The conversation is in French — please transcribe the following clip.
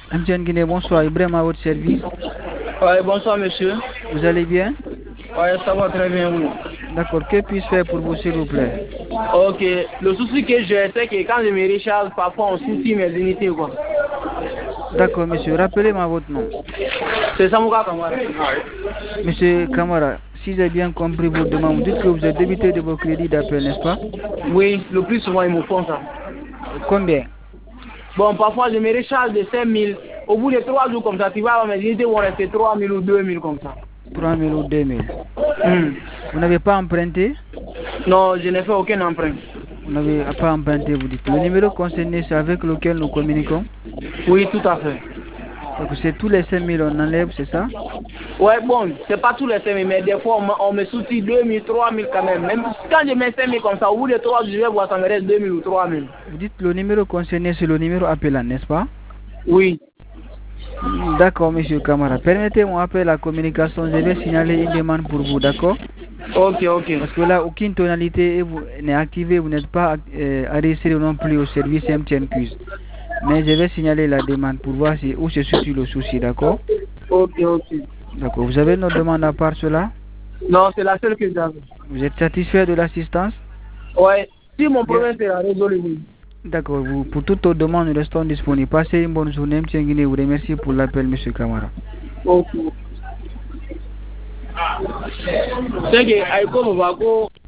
MTN Guinée, bonsoir. Ibrahim à votre service. Ouais, bonsoir monsieur. Vous allez bien? Ouais, ça va très bien vous. D'accord. Que puis-je faire pour vous, s'il vous plaît? Ok, le souci que j'ai, c'est que quand je me recharge, parfois on soucie mes unités quoi. D'accord, monsieur. Rappelez-moi votre nom. C'est ça mon gars, Kamara. Monsieur Kamara, si j'ai bien compris votre demande, vous dites que vous êtes débité de vos crédits d'appel, n'est-ce pas? Oui, le plus souvent ils me font ça. Combien? Bon, parfois je me recharge de 5000. Au bout de 3 jours comme ça, tu vas, mes unités vont rester 3000 ou 2000 comme ça. 3000 ou 2000. Hmm. Vous n'avez pas emprunté? Non, je n'ai fait aucun emprunt. Vous n'avez pas emprunté, vous dites. Le numéro concerné, c'est avec lequel nous communiquons? Oui, tout à fait. Donc c'est tous les 5000 on enlève, c'est ça? Ouais, bon, c'est pas tous les 5000, mais des fois on me soutient 2000, 3000 quand même. Même quand je mets 5000 comme ça, au bout de 3 jours, je vais voir, ça me reste 2000 ou 3000. Vous dites le numéro concerné, c'est le numéro appelant, n'est-ce pas? Oui. D'accord, monsieur Kamara. Permettez-moi après la communication, je vais signaler une demande pour vous, d'accord? Ok, ok. Parce que là, aucune tonalité n'est activée, vous n'êtes pas enregistré non plus au service MTN Quiz. Mais je vais signaler la demande pour voir où se situe le souci, d'accord? Ok, ok. D'accord. Vous avez notre demande à part cela? Non, c'est la seule que j'avais. Vous êtes satisfait de l'assistance? Ouais. Si mon Bien. problème c'est résolu, oui. D'accord. Pour toute autre demande, nous restons disponibles. Passez une bonne journée. MTN Guinée vous remercie pour l'appel, monsieur Kamara. Ok. C'est que,